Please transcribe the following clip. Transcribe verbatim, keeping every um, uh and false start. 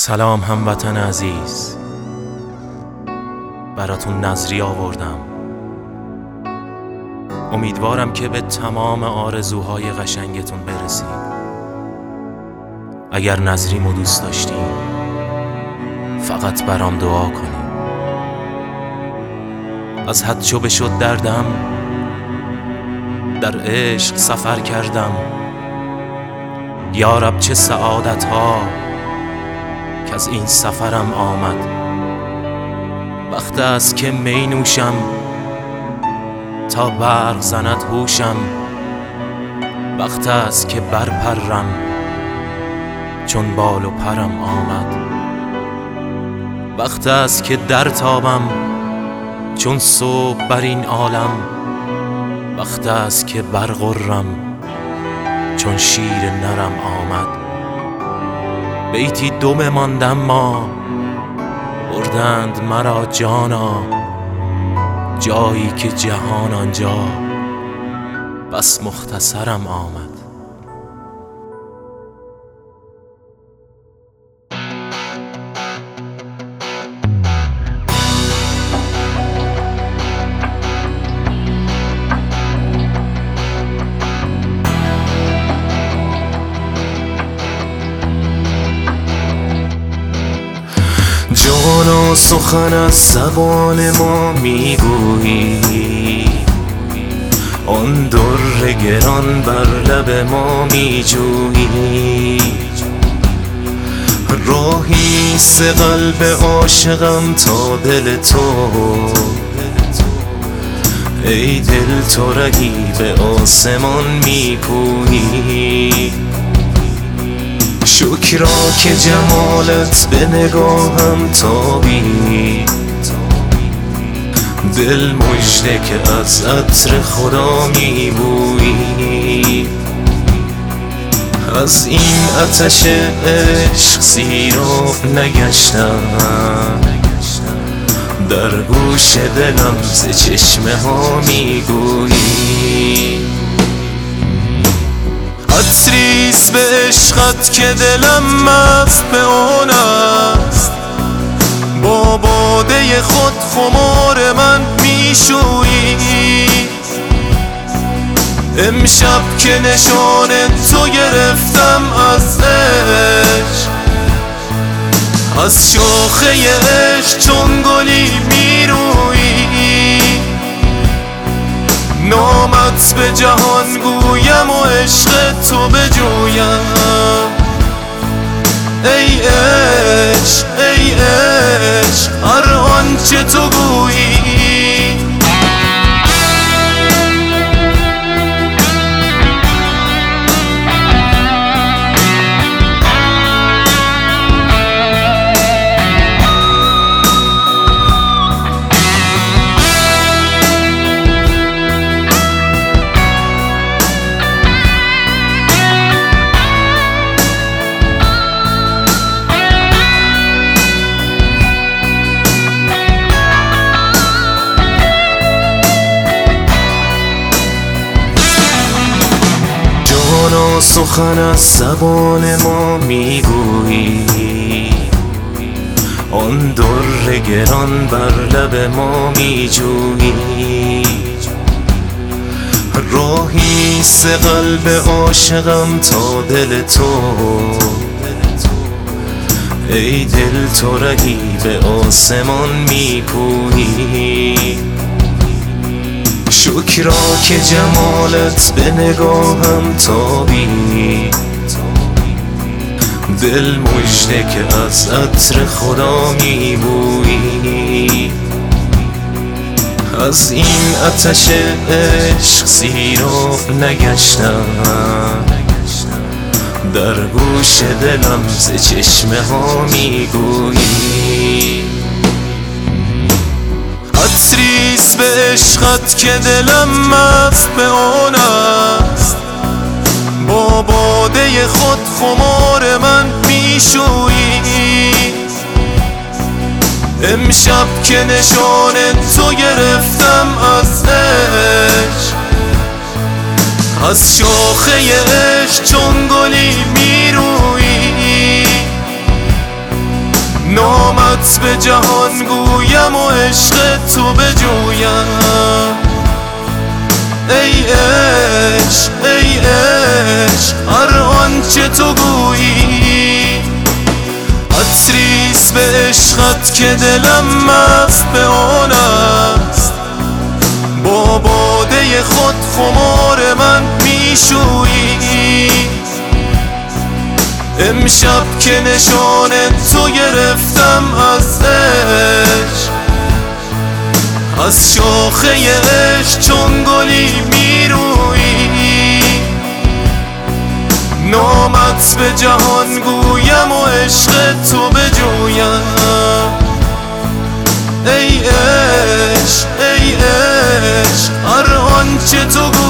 سلام هموطن عزیز، براتون نظری آوردم. امیدوارم که به تمام آرزوهای قشنگتون برسید. اگر نظریمو دوست داشتین فقط برام دعا کنین. از حد چو بشد دردم، در عشق سفر کردم. یا رب چه سعادت ها که از این سفرم آمد. وقت است که می نوشم تا برق زند هوشم. وقت است که برپرم چون بال و پرم آمد. وقت است که در تابم چون صبح بر این عالم. وقت است که برغرم چون شیر نرم آمد. بیتی دم ماندم ما، بردند مرا جانا. جایی که جهان آنجا بس مختصرم آمد. جانا سخن از زبان ما میگویی، آن در گران بر لب ما میجویی. راهی ز قلب عاشقم تا دل تو، ای دل تو رهی به آسمان میپویی. شکرا که جمالت به نگاهم تابی، دل مژده که از عطر خدا میبویی. از این آتش عشق سیراب نگشتم، در گوش دلم ز چشمه ها میگویی. عطریست به عشقت که دلم مست به آن است، با باده خود خمار من میشویی. امشب که نشان تو گرفتم از عشق، از شاخه عشق چون گلی میرویی. نامت به جهان گویم و عشق تو بجویم. ای عشق ای عشق هر آنچه تو گویی. جانا سخن از زبان ما میگویی، آن در گران بر لب ما میجویی. راهی ز قلب عاشقم تا دل تو، ای دل تو رهی به آسمان میپویی. شکرا که جمالت به نگاهم تابی، دل مژده که از عطر خدا میبویی. از این آتش عشق سیراب نگشتم، در گوش دلم ز چشمه ها میگویی. عطریست به عشقت که دلم مست به آن است، با باده خود خمار من میشویی. امشب که نشان تو گرفتم از عشق، از شاخه عشق چون گلی میرویی. نامت به جهان گویم و عشق تو بجویم. ای عشق ای عشق هر آنچه تو گویی، عطریست به عشقت که دلم مست به آن است. با باده خود خمار من میشویی، امشب که نشان تو گرفتم از عشق، از شاخه عشق چون گلی میرویی. نامت به جهان گویم و عشق تو بجویم. ای عشق ای عشق هر آنچه تو